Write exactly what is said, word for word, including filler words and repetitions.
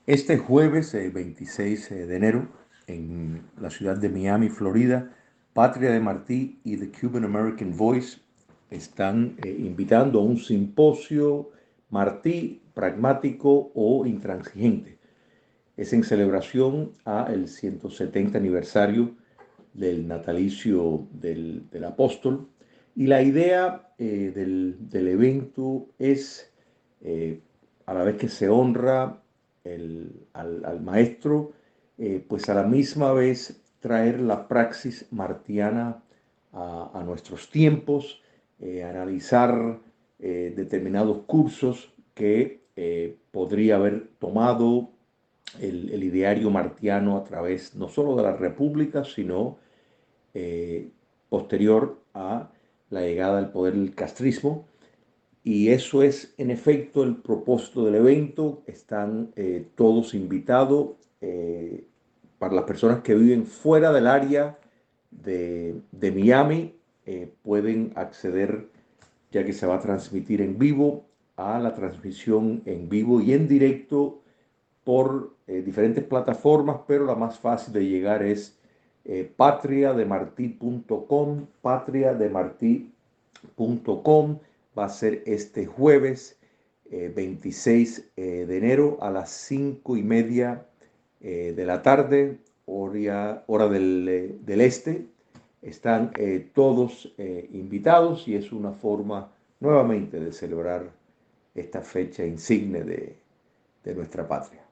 Este jueves eh, veintiséis eh, de enero, en la ciudad de Miami, Florida, Patria de Martí y The Cuban American Voice están eh, invitando a un simposio Martí pragmático o intransigente. Es en celebración a el ciento setenta aniversario del natalicio del, del apóstol. Y la idea eh, del, del evento es, eh, a la vez que se honra el, al, al maestro, eh, pues a la misma vez traer la praxis martiana a, a nuestros tiempos, eh, analizar eh, determinados cursos que eh, podría haber tomado el, el ideario martiano a través no solo de la República, sino eh, posterior a la llegada al poder del castrismo. Y eso es en efecto el propósito del evento. Están eh, todos invitados. Eh, para las personas que viven fuera del área de, de Miami, eh, pueden acceder, ya que se va a transmitir en vivo, a la transmisión en vivo y en directo por eh, diferentes plataformas, pero la más fácil de llegar es eh, patriademartí punto com, patriademartí punto com. Va a ser este jueves eh, veintiséis eh, de enero a las cinco y media eh, de la tarde, hora, hora del, eh, del este. Están eh, todos eh, invitados y es una forma nuevamente de celebrar esta fecha insigne de, de nuestra patria.